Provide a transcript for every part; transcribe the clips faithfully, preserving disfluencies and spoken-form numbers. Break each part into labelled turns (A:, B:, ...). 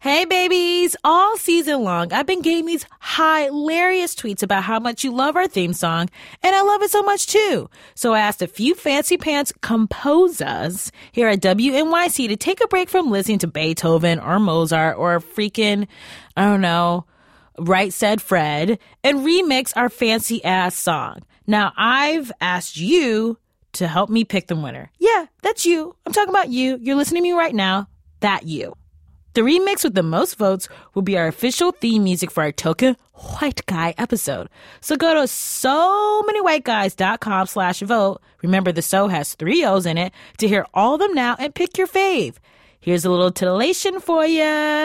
A: Hey, babies! All season long, I've been getting these hilarious tweets about how much you love our theme song, and I love it so much, too. So I asked a few fancy pants composers here at W N Y C to take a break from listening to Beethoven or Mozart or freaking, I don't know, Right Said Fred, and remix our fancy-ass song. Now, I've asked you to help me pick the winner. Yeah, that's you. I'm talking about you. You're listening to me right now. That you. The remix with the most votes will be our official theme music for our Token White Guy episode. So go to so many white guys dot com slash vote. Remember, the so has three O's in it to hear all of them now and pick your fave. Here's a little titillation for ya.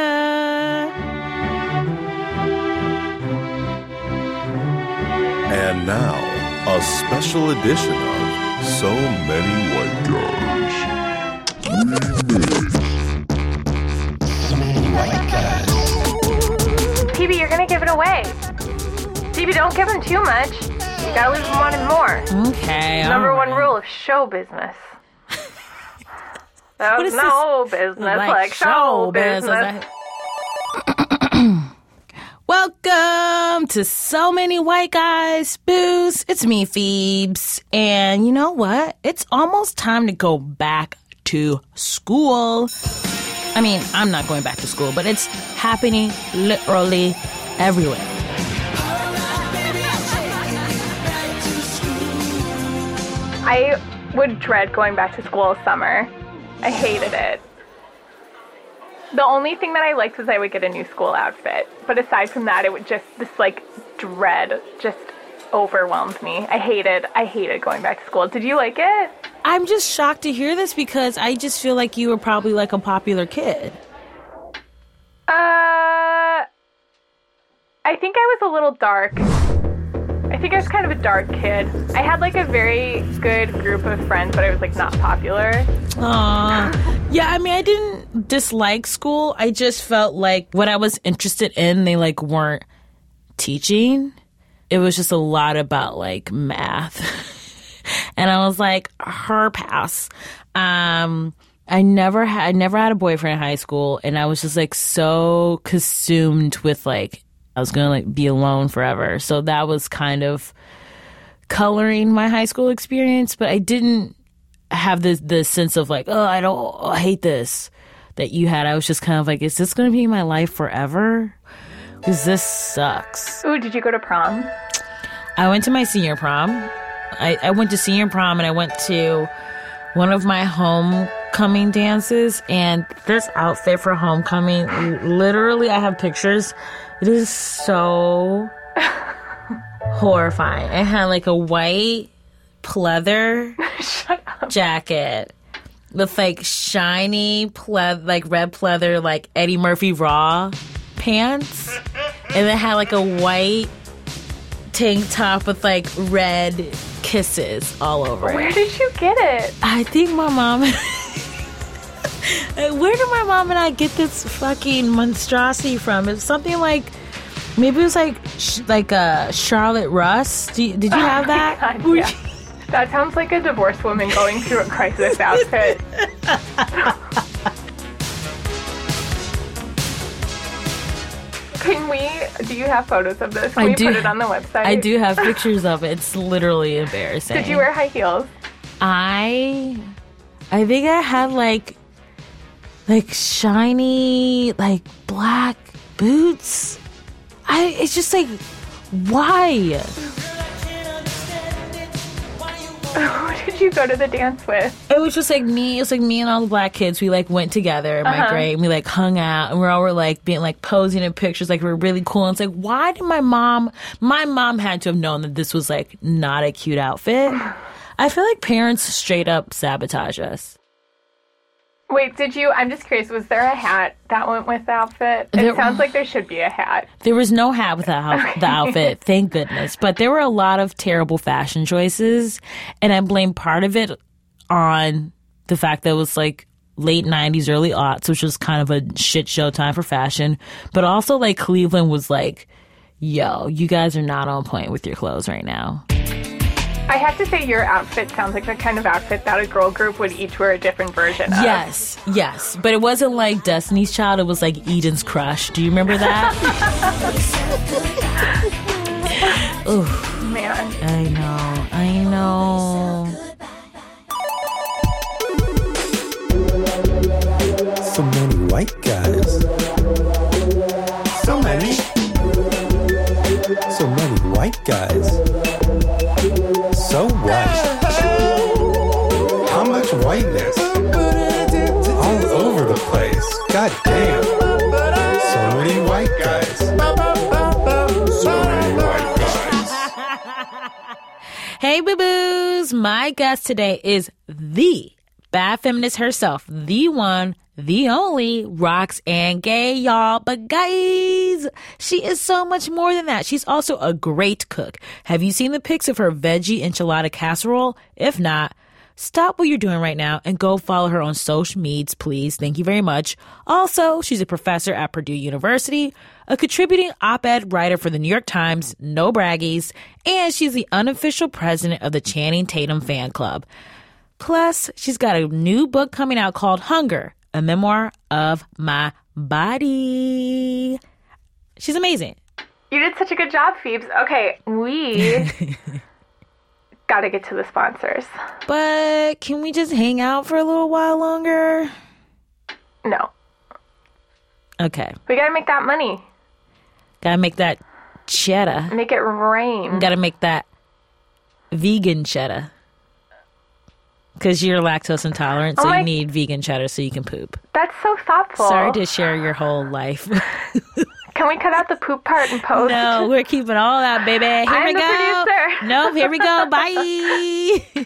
B: And now, a special edition of So Many White Guys.
C: T B, you're gonna give it away. T B, don't give him too much. You gotta leave him wanting more.
A: Okay.
C: Number
A: right.
C: one rule of show business. That
A: What
C: was
A: is
C: no business, like, like show business.
A: business. Welcome to So Many White Guys. Booze. It's me, Phoebes. And you know what? It's almost time to go back to school. I mean, I'm not going back to school, but it's happening literally everywhere.
C: I would dread going back to school summer. I hated it. The only thing that I liked was I would get a new school outfit. But aside from that, it would just, this like dread just overwhelmed me. I hated, I hated going back to school. Did you like it?
A: I'm just shocked to hear this because I just feel like you were probably like a popular kid.
C: Uh, I think I was a little dark. I think I was kind of a dark kid. I had like a very good group of friends, but I was like not popular.
A: Aww. Yeah, I mean, I didn't dislike school. I just felt like what I was interested in, they like weren't teaching. It was just a lot about like math. And I was like, her pass. Um, I never had, I never had a boyfriend in high school, and I was just like so consumed with like I was gonna like be alone forever. So that was kind of coloring my high school experience. But I didn't have this the sense of like, oh, I don't, oh, I hate this that you had. I was just kind of like, is this gonna be my life forever? Because this sucks.
C: Ooh, did you go to prom?
A: I went to my senior prom. I, I went to senior prom and I went to one of my homecoming dances, and this outfit for homecoming, literally I have pictures. It is so horrifying. I had like a white pleather jacket with like shiny ple- like red pleather like Eddie Murphy Raw pants, and it had like a white tank top with like red kisses all over it.
C: Where did you get it?
A: I think my mom... Where did my mom and I get this fucking monstrosity from? It's something like... Maybe it was like sh- like uh, Charlotte Russ. Do you, did you have that?
C: Oh God, yeah. That sounds like a divorced woman going through a crisis outfit. Can we, do you have photos of this? Can
A: I
C: we
A: do,
C: put it on the website?
A: I do have pictures of it. It's literally embarrassing.
C: Did you wear high heels?
A: I, I think I had like, like shiny, like black boots. I, it's just like, why?
C: Who did you go to the dance with?
A: It was just like me. It was like me and all the black kids. We like went together in my
C: Uh-huh.
A: grade, and we like hung out, and we all were like being like posing in pictures, like we were really cool. And it's like, why did my mom? My mom had to have known that this was like not a cute outfit. I feel like parents straight up sabotage us.
C: Wait, did you, I'm just curious, was there a hat that went with the outfit? It
A: There-
C: sounds like there should be a hat.
A: There was no hat with the, hou- the outfit, thank goodness. But there were a lot of terrible fashion choices, and I blame part of it on the fact that it was like late nineties, early aughts, which was kind of a shit show time for fashion. But also, like, Cleveland was like, yo, you guys are not on point with your clothes right now.
C: I have to say your outfit sounds like the kind of outfit that a girl group would each wear a different version of.
A: Yes, yes. But it wasn't like Destiny's Child. It was like Eden's Crush. Do you remember that? Ooh.
C: Man.
A: I know. I know.
D: So many white guys. So many. So many white guys. So white. How much whiteness? All over the place. God damn. So many white guys. So many white guys.
A: Hey, boo-boos. My guest today is the bad feminist herself, the one, the only, Roxane Gay, y'all. But guys, she is so much more than that. She's also a great cook. Have you seen the pics of her veggie enchilada casserole? If not, stop what you're doing right now and go follow her on social medias, please. Thank you very much. Also, she's a professor at Purdue University, a contributing op-ed writer for the New York Times, no braggies, and she's the unofficial president of the Channing Tatum fan club. Plus, she's got a new book coming out called Hunger, a memoir of my body. She's amazing.
C: You did such a good job, Phoebes. Okay, we got to get to the sponsors.
A: But can we just hang out for a little while longer?
C: No.
A: Okay.
C: We got to make that money.
A: Gotta make that cheddar.
C: Make it rain.
A: Gotta make that vegan cheddar. Because you're lactose intolerant, so
C: Oh my-
A: you need vegan cheddar so you can poop.
C: That's so thoughtful.
A: Sorry to share your whole life.
C: Can we cut out the poop part and post?
A: No, we're keeping all that, baby. Here
C: I'm
A: we
C: the
A: go.
C: producer.
A: Nope, here we go. Bye.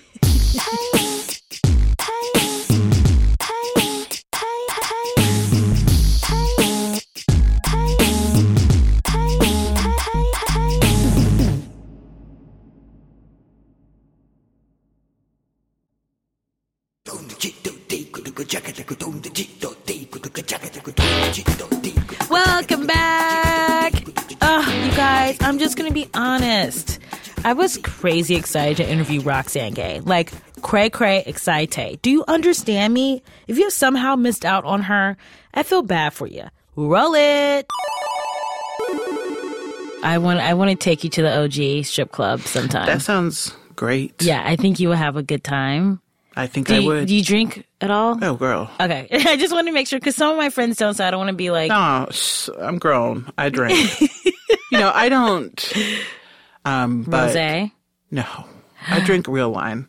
A: Welcome back. Oh, you guys, I'm just going to be honest. I was crazy excited to interview Roxane Gay. Like, cray cray excited. Do you understand me? If you have somehow missed out on her, I feel bad for you. Roll it. I want I want to take you to the O G strip club sometime.
E: That sounds great.
A: Yeah, I think you will have a good time.
E: I think
A: Do
E: I
A: you,
E: would.
A: do you drink at all?
E: Oh, girl.
A: Okay. I just want to make sure, because some of my friends don't, so I don't want to be like...
E: No, sh- I'm grown. I drink. You know, I don't... Um, but
A: Rosé?
E: No. I drink real wine.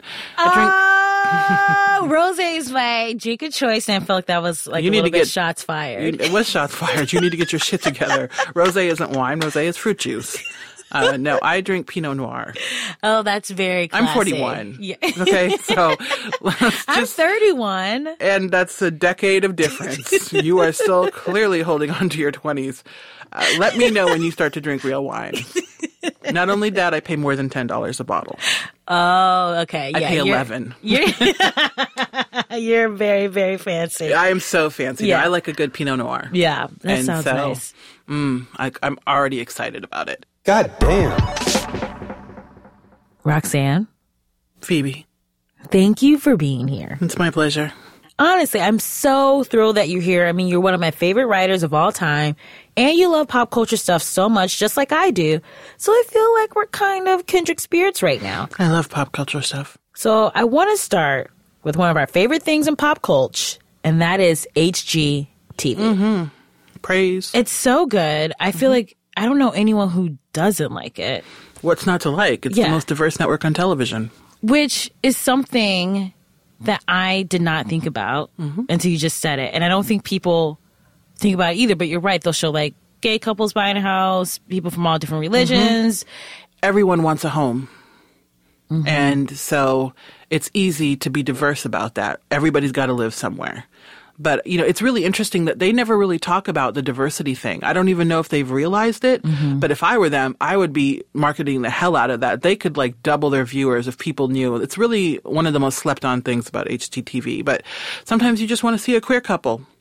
E: I
A: Oh, Rosé's my drink of choice, and I felt like that was like
E: You
A: a
E: need
A: little
E: to
A: bit
E: get-
A: shots fired.
E: drink... You, it was shots fired. You need to get your shit together. Rosé isn't wine. Rosé is fruit juice. Uh, no, I drink Pinot Noir.
A: Oh, that's very classy.
E: I'm forty-one.
A: Yeah.
E: Okay, so let's just...
A: I'm thirty-one.
E: And that's a decade of difference. You are still clearly holding on to your twenties. Uh, let me know when you start to drink real wine. Not only that, I pay more than ten dollars a bottle.
A: Oh, okay.
E: I
A: Yeah,
E: pay
A: you're-
E: eleven.
A: You're, you're very, very fancy.
E: I am so fancy.
A: Yeah.
E: I like a good Pinot Noir.
A: Yeah, that
E: And
A: sounds
E: so,
A: nice.
E: Mm, I, I'm already excited about it.
D: God damn.
A: Roxane,
E: Phoebe,
A: thank you for being here.
E: it's my pleasure.
A: Honestly, I'm so thrilled that you're here. I mean, you're one of my favorite writers of all time, and you love pop culture stuff so much, just like I do. So I feel like we're kind of kindred spirits right now.
E: I love pop culture stuff.
A: So I want to start with one of our favorite things in pop culture, and that is H G T V.
E: Mm-hmm. Praise.
A: It's so good. I feel like I don't know anyone who doesn't like it,
E: What's not to like? It's
A: Yeah.
E: the most diverse network on television.
A: which is something that I did not think about
E: Mm-hmm.
A: until you just said it. And I don't think people think about it either, but you're right. They'll show like gay couples buying a house, people from all different religions.
E: Everyone wants a home. And so it's easy to be diverse about that. Everybody's got to live somewhere. But, you know, it's really interesting that they never really talk about the diversity thing. I don't even know if they've realized it. But if I were them, I would be marketing the hell out of that. They could, like, double their viewers if people knew. It's really one of the most slept on things about H G T V. But sometimes you just want to see a queer couple.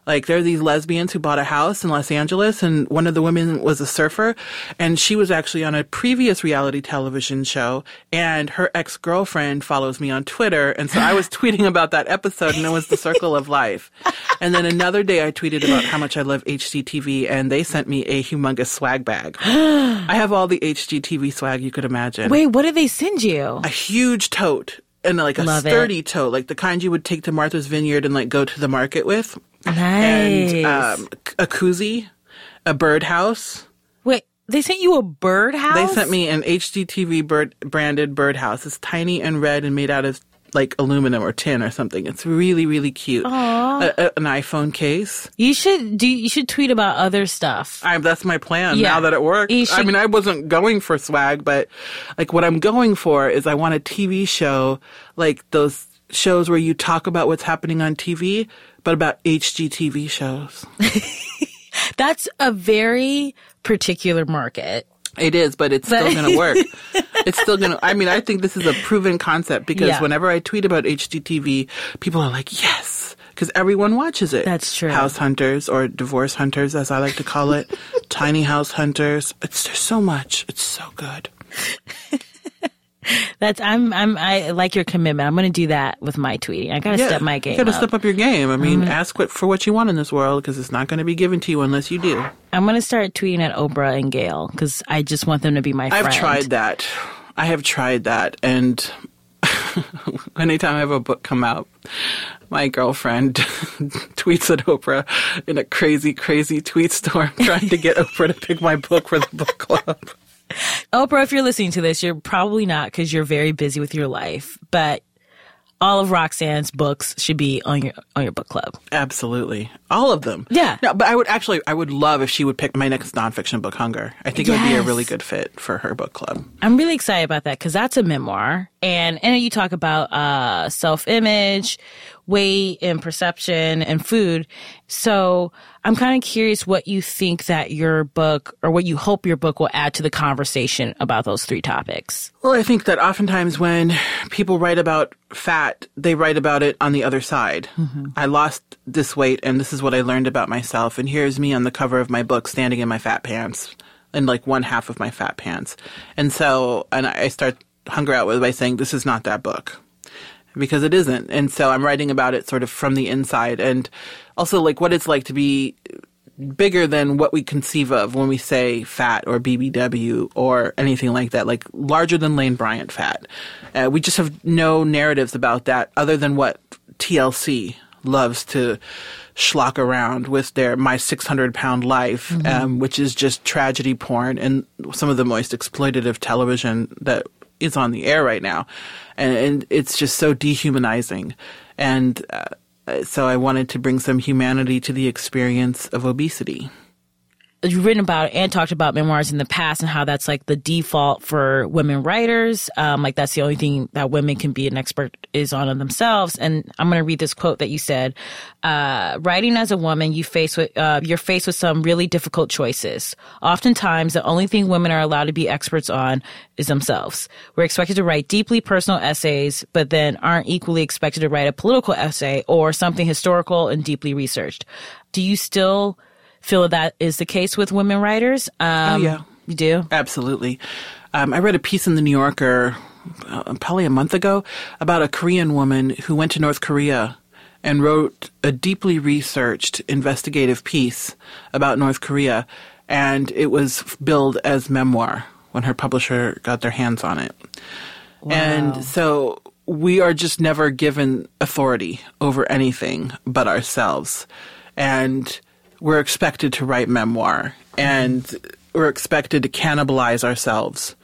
E: Like, there are these lesbians who bought a house in Los Angeles, and one of the women was a surfer, and she was actually on a previous reality television show, and her ex-girlfriend follows me on Twitter, and so I was tweeting about that episode, and it was The Circle of Life. And then another day I tweeted about how much I love H G T V, and they sent me a humongous swag bag. I have all the H G T V swag you could imagine.
A: Wait, what did they send you?
E: A huge tote, and like a
A: Love
E: sturdy
A: it.
E: tote, like the kind you would take to Martha's Vineyard and like go to the market with.
A: Nice.
E: And um, a koozie, a birdhouse.
A: Wait, they sent you a birdhouse?
E: They sent me an H G T V bird branded birdhouse. It's tiny and red and made out of like aluminum or tin or something. It's really, really cute. A, a, an iPhone case.
A: You should do. You should tweet about other stuff.
E: I, that's my plan
A: Yeah.
E: now that it works.
A: You should-
E: I mean, I wasn't going for swag, but like what I'm going for is I want a T V show, like those shows where you talk about what's happening on T V, but about H G T V shows.
A: That's a very particular market.
E: It is, but it's still
A: But-
E: going to work. It's still going to, I mean, I think this is a proven concept because
A: Yeah.
E: whenever I tweet about H G T V, people are like, yes, because everyone watches it.
A: That's true.
E: House hunters or divorce hunters, as I like to call it. Tiny house hunters. It's, there's so much. It's so good.
A: That's I'm I'm I like your commitment. I'm going to do that with my tweeting. I got to step my game
E: You got to
A: up.
E: step up your game. I mean,
A: Mhm.
E: ask what, for what you want in this world because it's not going to be given to you unless you do.
A: I'm going to start tweeting at Oprah and Gail because I just want them to be my friend.
E: I've tried that. I have tried that. And anytime I have a book come out, my girlfriend tweets at Oprah in a crazy, crazy tweet storm trying to get Oprah to pick my book for the book club.
A: Oprah, if you're listening to this, you're probably not because you're very busy with your life. But all of Roxanne's books should be on your on your book club.
E: Absolutely. All of them.
A: Yeah.
E: No, but I would actually, I would love if she would pick my next nonfiction book, Hunger. I think it would be a
A: Yes.
E: really good fit for her book club.
A: I'm really excited about that because that's a memoir. And and you talk about uh, self-image, weight and perception and food. So I'm kind of curious what you think that your book or what you hope your book will add to the conversation about those three topics.
E: Well, I think that oftentimes when people write about fat, they write about it on the other side.
A: Mm-hmm.
E: I lost this weight and this is what I learned about myself. And here's me on the cover of my book standing in my fat pants, in like one half of my fat pants. And so, and I start Hunger out with by saying, this is not that book. Because it isn't. And so I'm writing about it sort of from the inside and also like what it's like to be bigger than what we conceive of when we say fat or B B W or anything like that, like larger than Lane Bryant fat. Uh, we just have no narratives about that other than what T L C loves to schlock around with their My six hundred pound Life, mm-hmm. um, which is just tragedy porn and some of the most exploitative television that is on the air right now. And, and it's just so dehumanizing. And uh, so I wanted to bring some humanity to the experience of obesity.
A: You've written about and talked about memoirs in the past and how that's like the default for women writers. Um, like that's the only thing that women can be an expert is on themselves. And I'm going to read this quote that you said, uh, writing as a woman, you face with, uh, you're faced with some really difficult choices. Oftentimes the only thing women are allowed to be experts on is themselves. We're expected to write deeply personal essays, but then aren't equally expected to write a political essay or something historical and deeply researched. Do you still feel that is the case with women writers? Um,
E: oh, yeah.
A: You do?
E: Absolutely. Um, I read a piece in the New Yorker uh, probably a month ago about a Korean woman who went to North Korea and wrote a deeply researched investigative piece about North Korea, and it was billed as memoir when her publisher got their hands on it.
A: Wow.
E: And so we are just never given authority over anything but ourselves. And we're expected to write memoir, and we're expected to cannibalize ourselves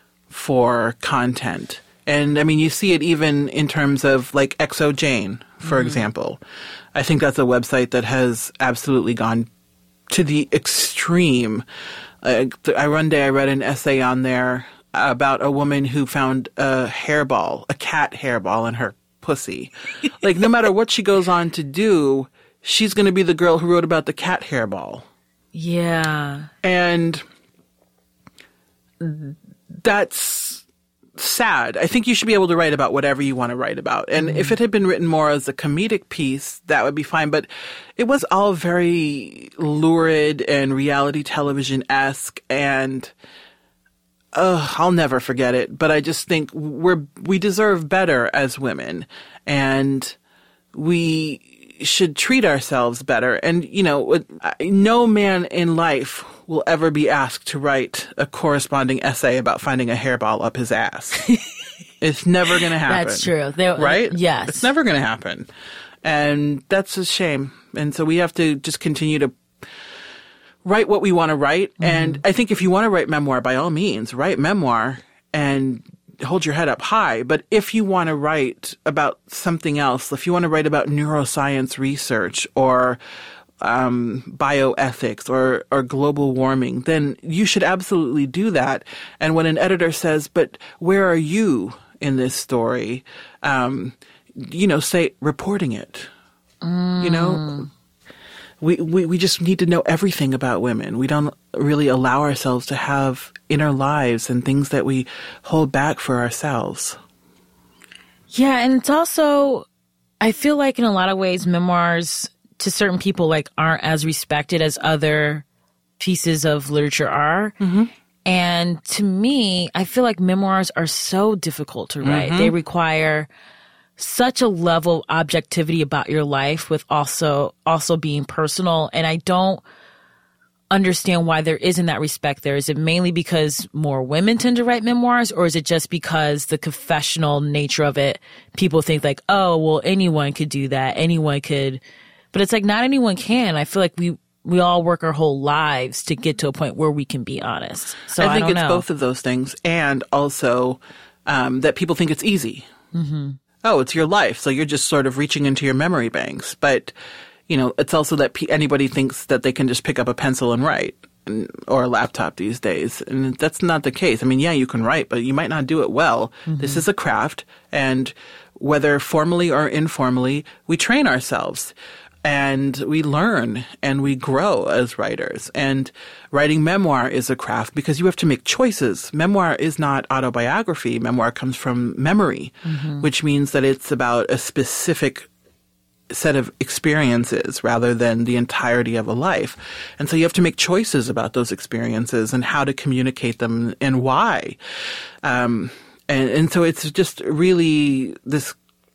E: for content. And I mean, you see it even in terms of like Exo Jane, for mm-hmm. example. I think that's a website that has absolutely gone to the extreme. Uh, I one day I read an essay on there about a woman who found a hairball, a cat hairball in her pussy. Like no matter what she goes on to do, she's going to be the girl who wrote about the cat hairball.
A: Yeah.
E: And that's sad. I think you should be able to write about whatever you want to write about. And mm-hmm. if it had been written more as a comedic piece, that would be fine. But it was all very lurid and reality television-esque, and uh, I'll never forget it. But I just think we're we deserve better as women, and we should treat ourselves better. And, you know, no man in life will ever be asked to write a corresponding essay about finding a hairball up his ass. It's never going to happen.
A: That's true. There,
E: right?
A: Yes.
E: It's never going to happen. And that's a shame. And so we have to just continue to write what we want to write. Mm-hmm. And I think if you want to write memoir, by all means, write memoir and hold your head up high. But if you want to write about something else, if you want to write about neuroscience research or um, bioethics or, or global warming, then you should absolutely do that. And when an editor says, but where are you in this story? Um, you know, say, reporting it. Mm. You know, we, we, we just need to know everything about women. We don't really allow ourselves to have inner lives and things that we hold back for ourselves.
A: Yeah, and it's also, I feel like in a lot of ways, memoirs to certain people like aren't as respected as other pieces of literature are. Mm-hmm. And to me, I feel like memoirs are so difficult to write. Mm-hmm. They require such a level of objectivity about your life with also also being personal. And I don't understand why there isn't that respect there. Is it mainly because more women tend to write memoirs, or is it just because the confessional nature of it, people think like, oh, well, anyone could do that. Anyone could. But it's like not anyone can. I feel like we we all work our whole lives to get to a point where we can be honest. So I,
E: I think
A: don't
E: it's
A: know.
E: both of those things, and also um, that people think it's easy. Mm-hmm. Oh, it's your life, so you're just sort of reaching into your memory banks. But, you know, it's also that pe- anybody thinks that they can just pick up a pencil and write, and, or a laptop these days. And that's not the case. I mean, yeah, you can write, but you might not do it well. Mm-hmm. This is a craft, and whether formally or informally, we train ourselves. And we learn and we grow as writers. And writing memoir is a craft because you have to make choices. Memoir is not autobiography. Memoir comes from memory, mm-hmm. which means that it's about a specific set of experiences rather than the entirety of a life. And so you have to make choices about those experiences and how to communicate them and why. Um, and, and so it's just really this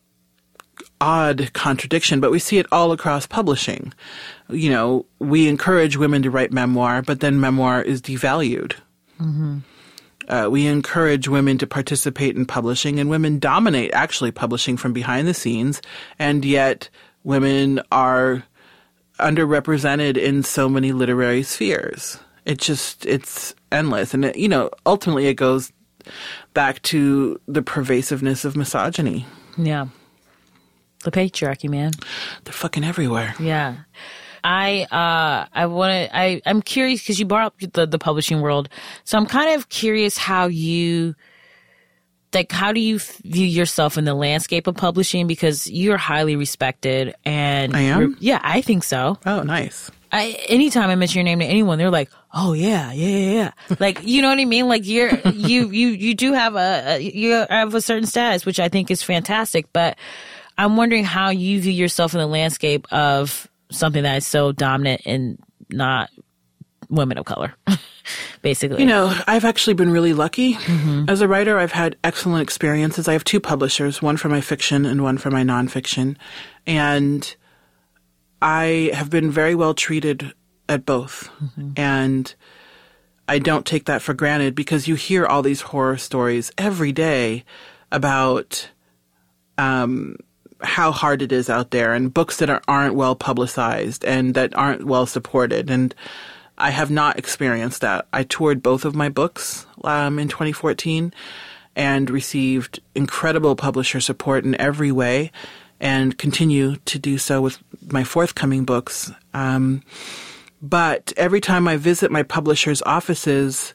E: odd contradiction, but we see it all across publishing. You know, we encourage women to write memoir, but then memoir is devalued. Mm-hmm. Uh, we encourage women to participate in publishing, and women dominate actually publishing from behind the scenes, and yet women are underrepresented in so many literary spheres. It just, it's endless. And, it, you know, ultimately it goes back to the pervasiveness of misogyny.
A: Yeah. The patriarchy, man.
E: They're fucking everywhere.
A: Yeah. I uh I want to I I'm curious because you brought up the the publishing world. So I'm kind of curious how you like how do you view yourself in the landscape of publishing, because you're highly respected and
E: I am?
A: Yeah, I think so.
E: Oh, nice.
A: I anytime I mention your name to anyone, they're like, "Oh yeah, yeah, yeah, yeah." Like, you know what I mean? Like you're you you you do have a you have a certain status, which I think is fantastic, but I'm wondering how you view yourself in the landscape of something that is so dominant and not women of color, basically.
E: You know, I've actually been really lucky. Mm-hmm. As a writer, I've had excellent experiences. I have two publishers, one for my fiction and one for my nonfiction. And I have been very well treated at both. Mm-hmm. And I don't take that for granted, because you hear all these horror stories every day about um how hard it is out there, and books that are, aren't well publicized and that aren't well supported. And I have not experienced that. I toured both of my books um, in twenty fourteen and received incredible publisher support in every way, and continue to do so with my forthcoming books. Um, but every time I visit my publishers' offices,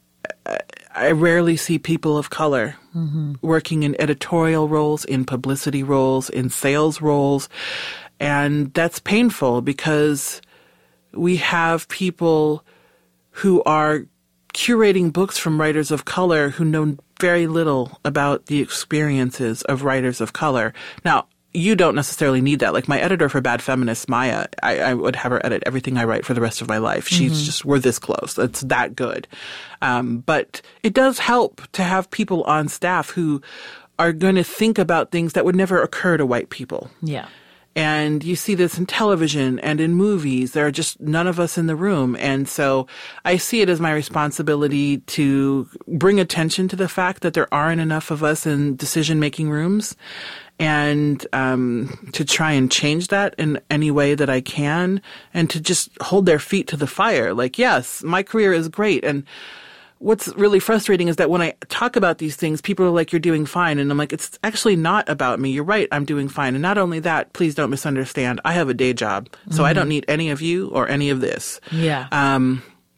E: I rarely see people of color mm-hmm. working in editorial roles, in publicity roles, in sales roles. And that's painful, because we have people who are curating books from writers of color who know very little about the experiences of writers of color. Now, you don't necessarily need that. Like my editor for Bad Feminist, Maya, I, I would have her edit everything I write for the rest of my life. She's mm-hmm. just, we're this close. It's that good. Um, but it does help to have people on staff who are going to think about things that would never occur to white people.
A: Yeah.
E: And you see this in television and in movies. There are just none of us in the room. And so I see it as my responsibility to bring attention to the fact that there aren't enough of us in decision-making rooms, and um, to try and change that in any way that I can, and to just hold their feet to the fire. Like, yes, my career is great. And what's really frustrating is that when I talk about these things, people are like, you're doing fine. And I'm like, it's actually not about me. You're right. I'm doing fine. And not only that, please don't misunderstand. I have a day job. So mm-hmm. I don't need any of you or any of this.
A: Yeah.
E: Um,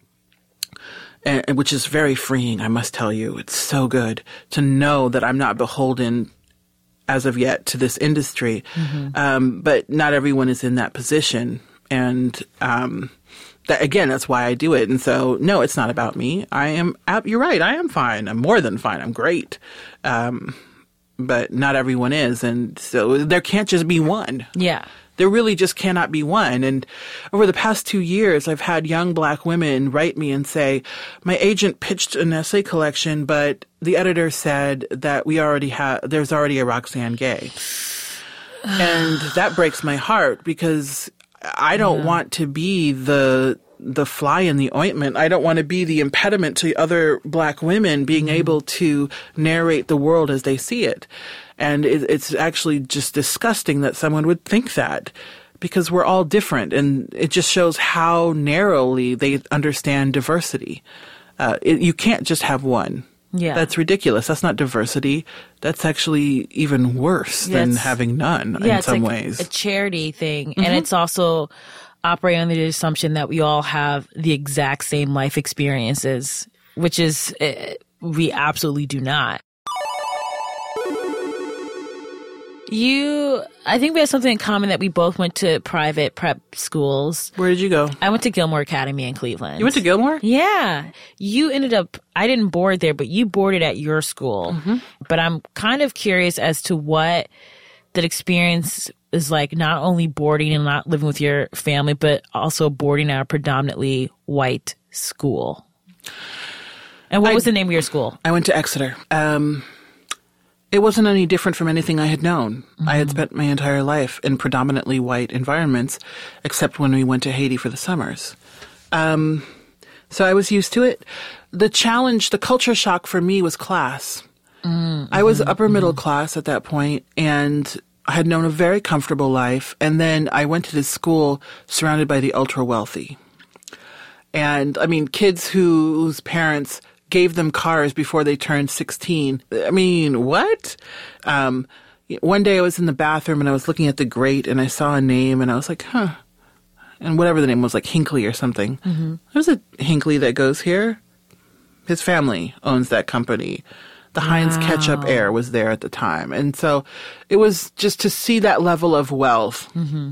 E: and, which is very freeing, I must tell you. It's so good to know that I'm not beholden as of yet to this industry. Mm-hmm. Um, but not everyone is in that position. And, um, That, again, that's why I do it. And so, no, it's not about me. I am, you're right, I am fine. I'm more than fine. I'm great. Um, but not everyone is. And so there can't just be one.
A: Yeah.
E: There really just cannot be one. And over the past two years, I've had young black women write me and say, my agent pitched an essay collection, but the editor said that we already have, there's already a Roxane Gay. And that breaks my heart because I don't yeah. want to be the the fly in the ointment. I don't want to be the impediment to other black women being mm-hmm. able to narrate the world as they see it. And it, it's actually just disgusting that someone would think that, because we're all different, and it just shows how narrowly they understand diversity. Uh, it, you can't just have one.
A: Yeah.
E: That's ridiculous. That's not diversity. That's actually even worse yeah, than having none
A: yeah,
E: in some
A: like
E: ways.
A: It's a charity thing.
E: Mm-hmm.
A: And it's also operating under the assumption that we all have the exact same life experiences, which is, uh, we absolutely do not. You, I think we have something in common that we both went to private prep schools.
E: Where did you go?
A: I went to Gilmore Academy in Cleveland.
E: You went to Gilmore?
A: Yeah. You ended up, I didn't board there, but you boarded at your school. Mm-hmm. But I'm kind of curious as to what that experience is like, not only boarding and not living with your family, but also boarding at a predominantly white school. And what
E: I,
A: was the name of your school?
E: I went to Exeter. Um... It wasn't any different from anything I had known. Mm-hmm. I had spent my entire life in predominantly white environments, except when we went to Haiti for the summers. Um, so I was used to it. The challenge, the culture shock for me was class. Mm-hmm. I was upper middle mm-hmm. class at that point, and I had known a very comfortable life. And then I went to this school surrounded by the ultra wealthy. And I mean, kids who, whose parents gave them cars before they turned sixteen. I mean, what? Um, one day I was in the bathroom and I was looking at the grate and I saw a name and I was like, huh. And whatever the name was, like Hinckley or something. Mm-hmm. There's a Hinckley that goes here. His family owns that company. The Heinz wow. Ketchup Air was there at the time. And so it was just to see that level of wealth mm-hmm.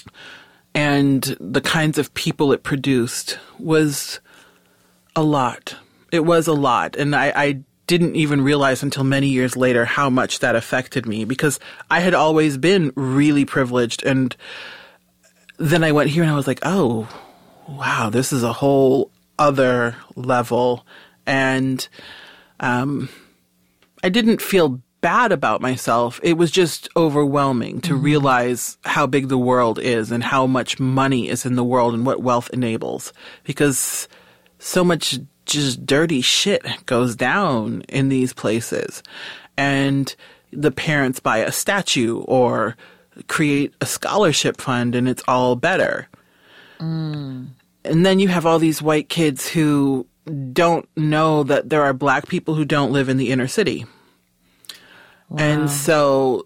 E: and the kinds of people it produced was a lot. It was a lot, and I, I didn't even realize until many years later how much that affected me, because I had always been really privileged, and then I went here and I was like, oh, wow, this is a whole other level, and um, I didn't feel bad about myself. It was just overwhelming to mm-hmm. realize how big the world is and how much money is in the world and what wealth enables, because so much just dirty shit goes down in these places. And the parents buy a statue or create a scholarship fund and it's all better. Mm. And then you have all these white kids who don't know that there are black people who don't live in the inner city. Wow. And so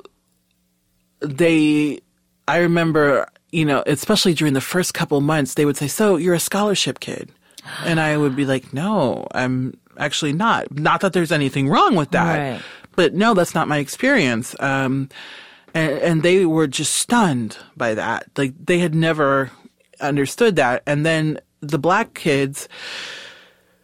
E: they, I remember, you know, especially during the first couple months, they would say, so you're a scholarship kid. And I would be like, no, I'm actually not. Not that there's anything wrong with that.
A: Right.
E: But no, that's not my experience. Um, and, and they were just stunned by that. Like, they had never understood that. And then the black kids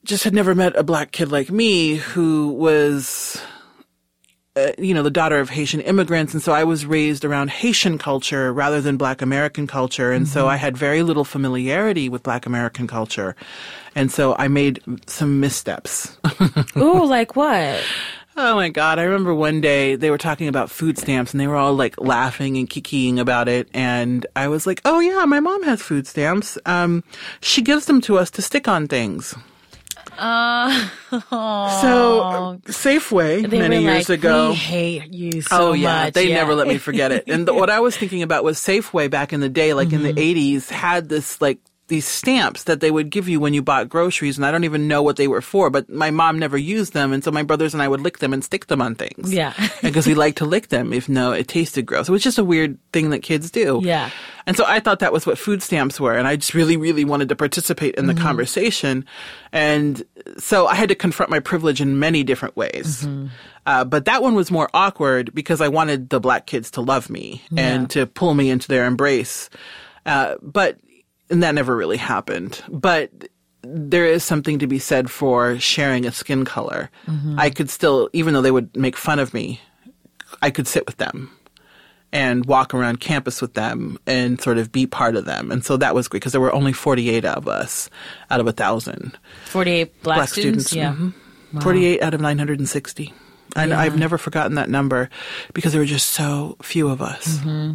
E: just had never met a black kid like me who was, uh, you know, the daughter of Haitian immigrants. And so I was raised around Haitian culture rather than Black American culture. And mm-hmm. so I had very little familiarity with Black American culture. And so I made some missteps.
A: Ooh, like what?
E: Oh my God. I remember one day they were talking about food stamps and they were all like laughing and kikiing about it. And I was like, oh yeah, my mom has food stamps. Um, she gives them to us to stick on things.
A: Uh, oh.
E: So Safeway
A: they
E: many
A: were
E: years
A: like,
E: ago.
A: We hate you so
E: oh yeah,
A: much.
E: they
A: yeah.
E: never let me forget it. And the, what I was thinking about was Safeway back in the day, like mm-hmm. in the eighties, had this like these stamps that they would give you when you bought groceries, and I don't even know what they were for, but my mom never used them, and so my brothers and I would lick them and stick them on things.
A: Yeah.
E: Because we like to lick them, if no, it tasted gross. It was just a weird thing that kids do.
A: Yeah.
E: And so I thought that was what food stamps were, and I just really, really wanted to participate in the mm-hmm. conversation. And so I had to confront my privilege in many different ways. Mm-hmm. Uh, but that one was more awkward because I wanted the black kids to love me yeah. and to pull me into their embrace. Uh, but And that never really happened. But there is something to be said for sharing a skin color. Mm-hmm. I could still, even though they would make fun of me, I could sit with them and walk around campus with them and sort of be part of them. And so that was great because there were only forty-eight of us out of a thousand.
A: forty-eight black,
E: black
A: students?
E: students.
A: Yeah.
E: Mm-hmm.
A: Wow.
E: forty-eight out of nine hundred sixty. And
A: yeah.
E: I've never forgotten that number because there were just so few of us.
A: Mm-hmm.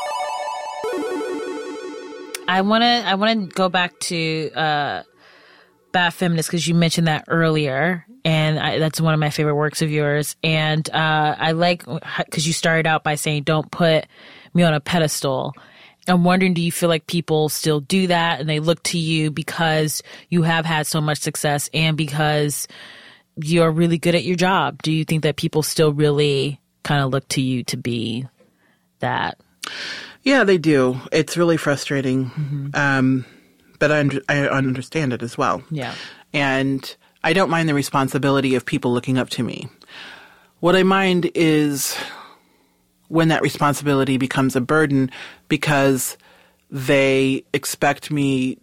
A: I want to I want to go back to uh, Bad Feminist because you mentioned that earlier, and I, that's one of my favorite works of yours. And uh, I like because you started out by saying, "Don't put me on a pedestal." I'm wondering, do you feel like people still do that, and they look to you because you have had so much success and because you're really good at your job? Do you think that people still really kind of look to you to be that?
E: Yeah, they do. It's really frustrating,
A: mm-hmm.
E: um, but I, under, I understand it as well.
A: Yeah.
E: And I don't mind the responsibility of people looking up to me. What I mind is when that responsibility becomes a burden because they expect me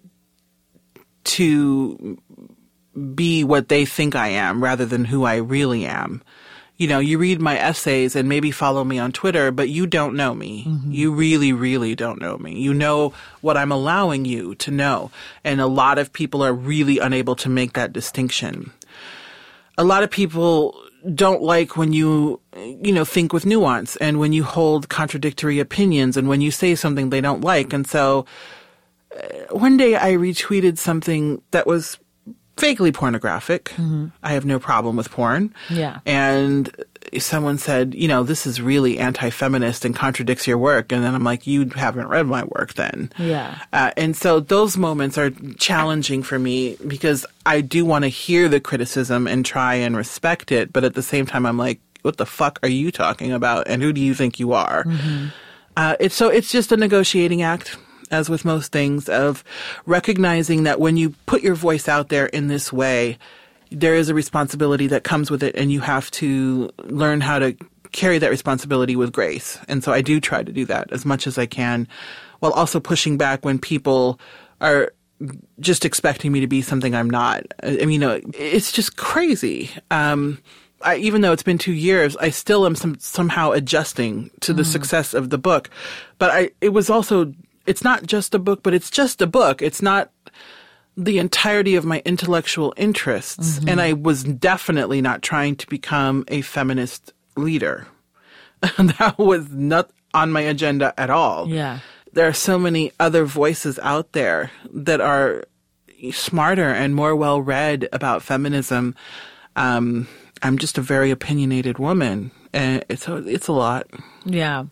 E: to be what they think I am rather than who I really am. You know, you read my essays and maybe follow me on Twitter, but you don't know me. Mm-hmm. You really, really don't know me. You know what I'm allowing you to know. And a lot of people are really unable to make that distinction. A lot of people don't like when you, you know, think with nuance and when you hold contradictory opinions and when you say something they don't like. And so uh, one day I retweeted something that was vaguely pornographic. Mm-hmm. I have no problem with porn.
A: Yeah.
E: And someone said, you know, this is really anti-feminist and contradicts your work. And then I'm like, you haven't read my work then.
A: Yeah.
E: Uh, and so those moments are challenging for me because I do want to hear the criticism and try and respect it. But at the same time, I'm like, what the fuck are you talking about? And who do you think you are? Mm-hmm. Uh, it's so it's just a negotiating act. As with most things, of recognizing that when you put your voice out there in this way, there is a responsibility that comes with it, and you have to learn how to carry that responsibility with grace. And so I do try to do that as much as I can, while also pushing back when people are just expecting me to be something I'm not. I mean, you know, it's just crazy. Um, I, even though it's been two years, I still am some, somehow adjusting to the mm. success of the book. But I, it was also... It's not just a book, but it's just a book. It's not the entirety of my intellectual interests. Mm-hmm. And I was definitely not trying to become a feminist leader. That was not on my agenda at all.
A: Yeah.
E: There are so many other voices out there that are smarter and more well-read about feminism. Um, I'm just a very opinionated woman. And it's a, it's a lot.
A: Yeah.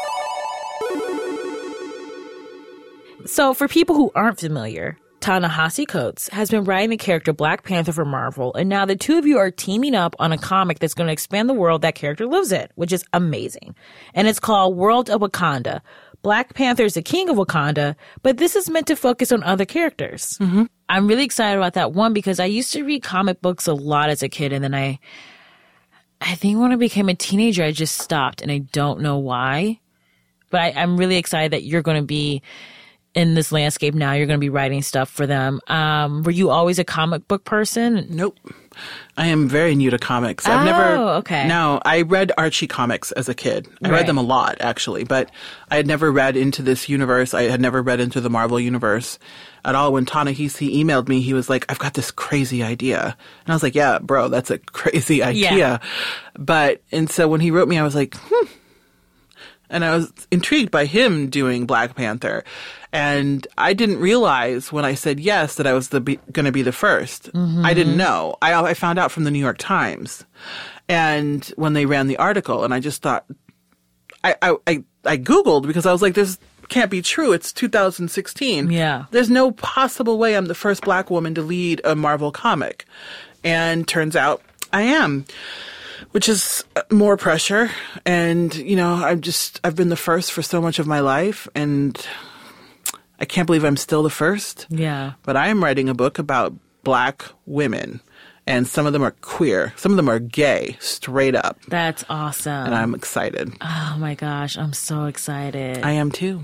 A: So for people who aren't familiar, Ta-Nehisi Coates has been writing the character Black Panther for Marvel, and now the two of you are teaming up on a comic that's going to expand the world that character lives in, which is amazing. And it's called World of Wakanda. Black Panther is the king of Wakanda, but this is meant to focus on other characters. Mm-hmm. I'm really excited about that one because I used to read comic books a lot as a kid, and then I, I think when I became a teenager, I just stopped, and I don't know why. But I, I'm really excited that you're going to be in this landscape now, you're going to be writing stuff for them. Um, were you always a comic book person?
E: Nope. I am very new to comics. I've
A: oh,
E: never.
A: okay.
E: No, I read Archie comics as a kid. I
A: Right.
E: read them a lot, actually, but I had never read into this universe. I had never read into the Marvel universe at all. When Ta-Nehisi emailed me, he was like, I've got this crazy idea. And I was like, yeah, bro, that's a crazy idea.
A: Yeah.
E: But, and so when he wrote me, I was like, hmm. And I was intrigued by him doing Black Panther. And I didn't realize when I said yes that I was the going to be the first. Mm-hmm. I didn't know. I, I found out from the New York Times. And when they ran the article, and I just thought, I, I, I, I Googled because I was like, this can't be true. It's two thousand sixteen.
A: Yeah.
E: There's no possible way I'm the first Black woman to lead a Marvel comic. And turns out I am. Which is more pressure. And, you know, I'm just, I've been the first for so much of my life. And I can't believe I'm still the first.
A: Yeah.
E: But I am writing a book about Black women. And some of them are queer. Some of them are gay, straight up.
A: That's awesome.
E: And I'm excited.
A: Oh, my gosh. I'm so excited.
E: I am too.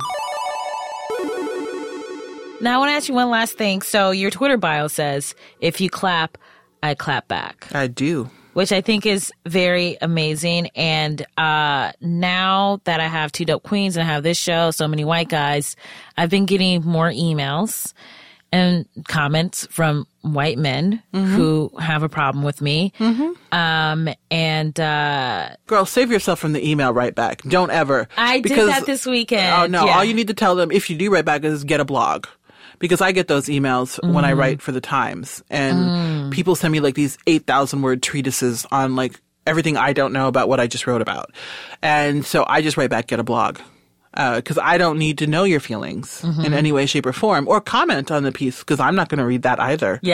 A: Now, I want to ask you one last thing. So your Twitter bio says, if you clap, I clap back.
E: I do.
A: Which I think is very amazing. And uh, now that I have Two Dope Queens and I have this show, So Many White Guys, I've been getting more emails and comments from white men mm-hmm. who have a problem with me. Mm-hmm. Um, and uh,
E: girl, save yourself from the email right back. Don't ever.
A: I
E: because,
A: did that this weekend.
E: Oh, no.
A: Yeah.
E: All you need to tell them, if you do write back, is get a blog. Because I get those emails mm. when I write for the Times. And mm. people send me like these eight thousand word treatises on like everything I don't know about what I just wrote about. And so I just write back, get a blog. Because uh, I don't need to know your feelings mm-hmm. in any way, shape, or form. Or comment on the piece, because I'm not going to read that either.
A: Yeah.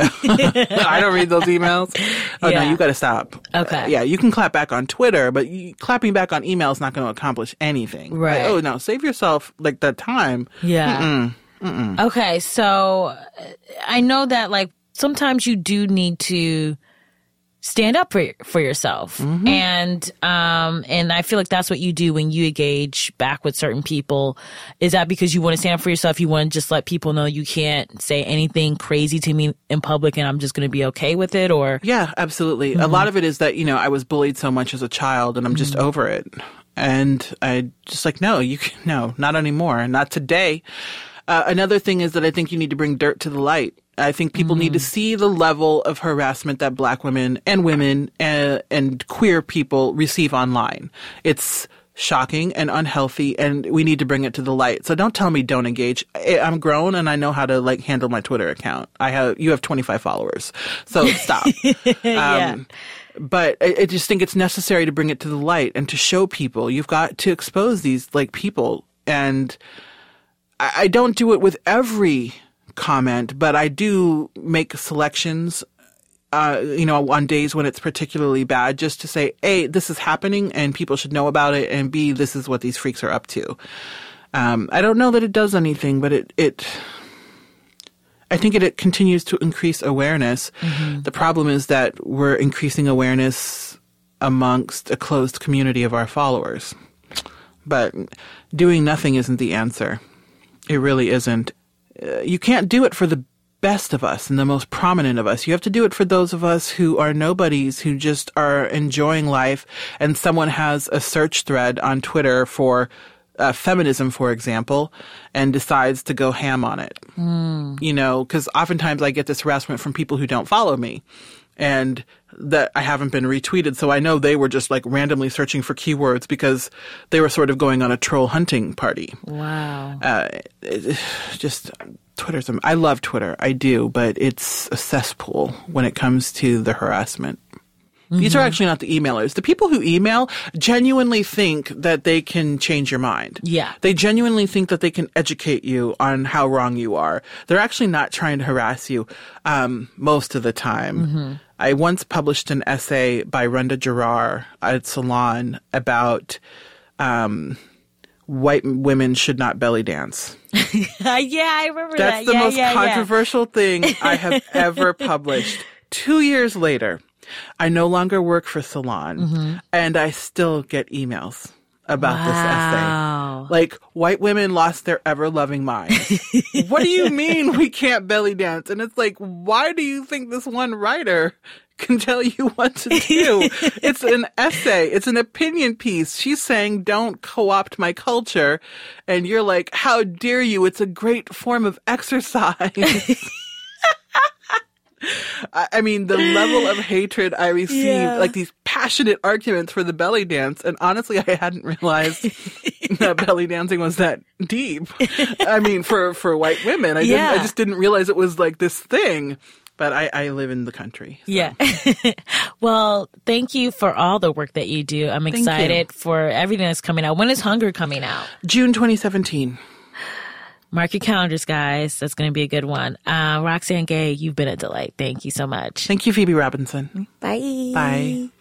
E: I don't read those emails. Oh, yeah. No, you got to stop.
A: Okay.
E: Uh, yeah, you can clap back on Twitter, but you, clapping back on email is not going to accomplish anything.
A: Right.
E: Like, oh, no, save yourself like the time.
A: Yeah.
E: Mm-mm. Mm-mm.
A: Okay, so I know that like sometimes you do need to stand up for for yourself, mm-hmm. and um, and I feel like that's what you do when you engage back with certain people. Is that because you want to stand up for yourself? You want to just let people know you can't say anything crazy to me in public, and I'm just going to be okay with it? Or
E: yeah, absolutely. Mm-hmm. A lot of it is that you know I was bullied so much as a child, and I'm just mm-hmm. over it, and I just like no, you can, no, not anymore, not today. Uh, another thing is that I think you need to bring dirt to the light. I think people mm. need to see the level of harassment that Black women and women and, and queer people receive online. It's shocking and unhealthy, and we need to bring it to the light. So don't tell me don't engage. I'm grown and I know how to like handle my Twitter account. I have you have twenty-five followers, so stop.
A: yeah.
E: Um, But I, I just think it's necessary to bring it to the light and to show people. You've got to expose these like people, and I, I don't do it with every comment, but I do make selections, uh, you know, on days when it's particularly bad, just to say, A, this is happening and people should know about it, and B, this is what these freaks are up to. Um, I don't know that it does anything, but it, it I think it, it continues to increase awareness. Mm-hmm. The problem is that we're increasing awareness amongst a closed community of our followers. But doing nothing isn't the answer. It really isn't. Uh, you can't do it for the best of us and the most prominent of us. You have to do it for those of us who are nobodies, who just are enjoying life, and someone has a search thread on Twitter for uh, feminism, for example, and decides to go ham on it. Mm. You know, because oftentimes I get this harassment from people who don't follow me, and that I haven't been retweeted. So I know they were just like randomly searching for keywords because they were sort of going on a troll hunting party.
A: Wow.
E: Uh, it, just Twitter's, I love Twitter. I do, but it's a cesspool when it comes to the harassment. Mm-hmm. These are actually not the emailers. The people who email genuinely think that they can change your mind.
A: Yeah.
E: They genuinely think that they can educate you on how wrong you are. They're actually not trying to harass you um, most of the time. Mm-hmm. I once published an essay by Renda Jarrar at Salon about um, white women should not belly dance.
A: yeah, I remember
E: That's
A: that.
E: the
A: yeah,
E: most
A: yeah,
E: controversial
A: yeah.
E: thing I have ever published. Two years later, I no longer work for Salon, mm-hmm. and I still get emails about
A: wow.
E: this essay. Like, white women lost their ever-loving minds. What do you mean we can't belly dance? And it's like, why do you think this one writer can tell you what to do? It's an essay. It's an opinion piece. She's saying, don't co-opt my culture. And you're like, how dare you? It's a great form of exercise. I mean, the level of hatred I received, yeah. like these passionate arguments for the belly dance. And honestly, I hadn't realized that belly dancing was that deep. I mean, for, for white women, I,
A: yeah.
E: didn't, I just didn't realize it was like this thing. But I, I live in the country. So.
A: Yeah. Well, thank you for all the work that you do. I'm
E: Thank
A: excited
E: you.
A: for everything that's coming out. When is Hunger coming out?
E: June twenty seventeen.
A: Mark your calendars, guys. That's going to be a good one. Uh, Roxane Gay, you've been a delight. Thank you so much.
E: Thank you, Phoebe Robinson.
A: Bye.
E: Bye.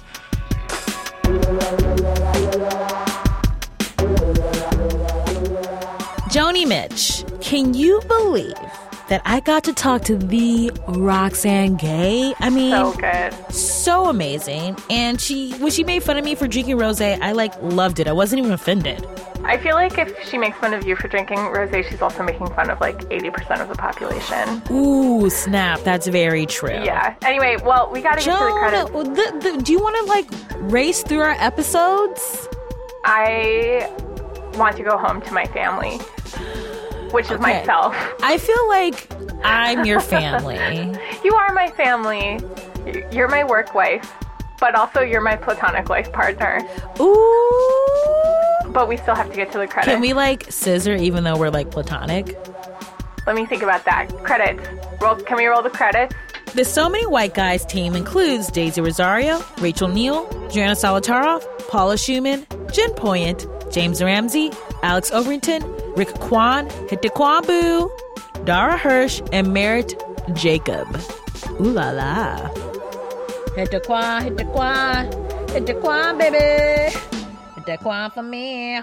A: Joni Mitch, can you believe that I got to talk to the Roxane Gay? I mean,
C: so good.
A: So amazing. And she, when she made fun of me for drinking rosé, I like loved it. I wasn't even offended.
C: I feel like if she makes fun of you for drinking rosé, she's also making fun of like eighty percent of the population.
A: Ooh, snap. That's very true.
C: Yeah. Anyway, well, we got to get to the credits.
A: The, the, do you want to like race through our episodes?
C: I want to go home to my family, which is
A: okay.
C: myself.
A: I feel like I'm your family.
C: You are my family. You're my work wife, but also you're my platonic life partner.
A: Ooh.
C: But we still have to get to the credits.
A: Can we like scissor even though we're like platonic?
C: Let me think about that. Credits. Roll, can we roll the credits?
A: The So Many White Guys team includes Daisy Rosario, Rachel Neal, Joanna Solotaroff, Paula Schumann, Jen Poyant, James Ramsey, Alex Overington, Rick Kwan, Hitekwambu, Dara Hirsch, and Merritt Jacob. Ooh la la. Hitekwan, Hitekwan, Hitekwan, baby. Hitekwan for me.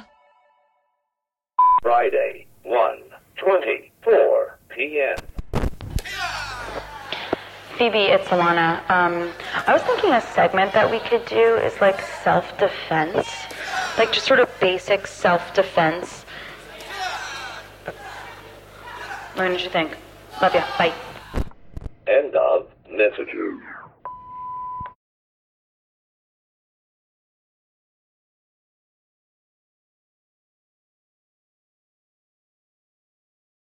F: Friday, one twenty-four p.m.
G: Phoebe, it's Alana. Um, I was thinking a segment that we could do is like self-defense. Like just sort of basic self-defense. What did you think? Love you. Bye.
F: End of messages.